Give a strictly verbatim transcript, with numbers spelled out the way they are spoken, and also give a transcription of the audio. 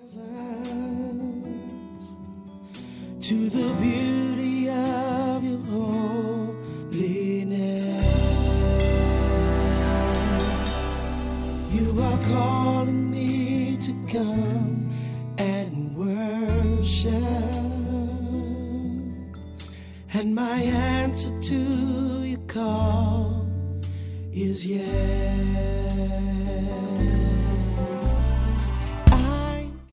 To the beauty of your holiness, you are calling me to come and worship, and my answer to your call is yes.